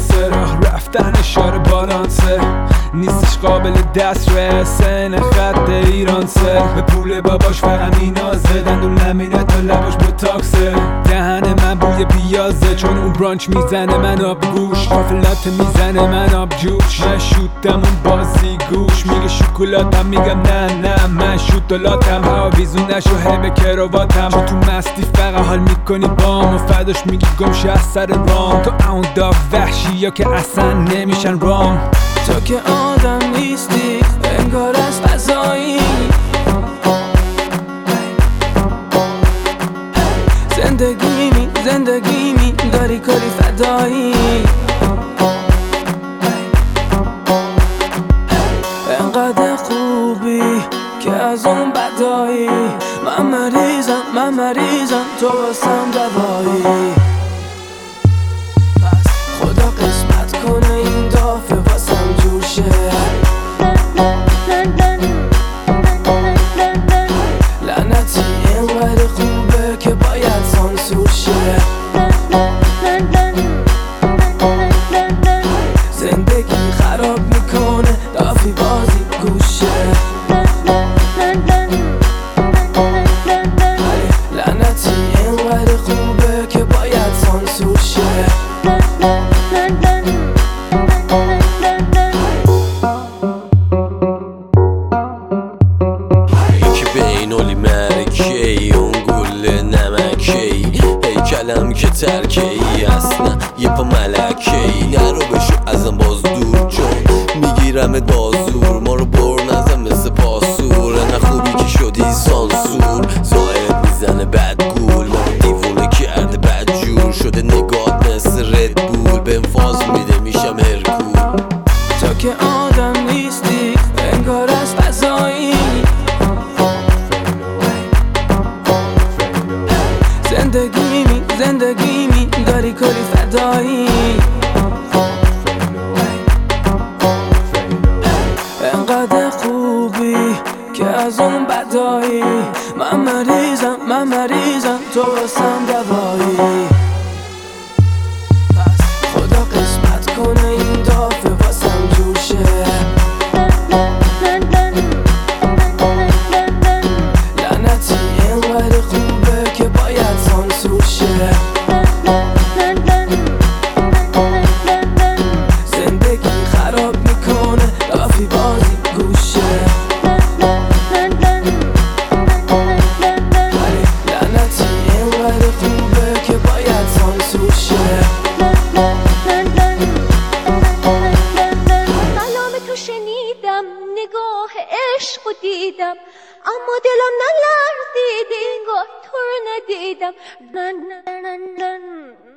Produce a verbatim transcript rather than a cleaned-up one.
واسه راه رفتن اشاره بالانسه، نیستش قابل دسترس نه خط ایرانسه. به پول باباش فقط مینازه، دندون لمینه تا لباش بوتاکسه. دهن من بوی پیازه چون اون برانچ میزنه من آب گوش، قافلات میزنه من آب جوش. من شوتم اون بازی گوش، میگه شکلاتم میگم نه نه من شوتلاتم. هاویزون نشو هی به کرواتم، چون تو مستی فقط حال میکنی بام و فداش میگی گمشه از سر رام. تو اون دا وحشی یا که اصلا نمیشن رام. تو که آدم نیستی انگار از فضایی، زندگی می زندگی می داری کاری فدایی. انقدر خوبی که از اون بدایی، من مریضم من مریضم تو واسم دوایی. پس خدا قسمت کنه این دافعه واسم جور شه. لعنتی اینقدر خوبه که باید سانسور شه. زندگی خراب میکنه دافی بازی گوشه. لعنتی اینقدر خوبه که باید سانسور شه. یکی بینولی مرکی اون گل نمکی، هیکلم که ترکی اصلا یه پا ملکی. نرو بشو ازم باز دور چون میگیرم بازور، ما رو بر نزم مثل پاسور. نه خوبی که شدی سانسور، ظاهرت میزنه بدگول. ما دیوونه کرده بدجور شده نگات مثل ردبول. به فاز میده میشم هرکول. تو که آدم نیستی انگار از فضایی، زندگی می زندگی می داری کاری فدایی. انقدر خوبی که از اون بدایی، من مریضم من مریضم تو واسم دوایی. پس خدا قسمت کنه این دافعه واسم جور شه. لعنتی اینقدر خوبه که باید سانسور شه. زندگی خراب میکنه دافی بازی گوشه. لعنتی اینقدر خوبه که باید سانسور شه. کلام تو شنیدم نگاه عشق و دیدم، اما دلم نلرزید انگار تو رو ندیدم.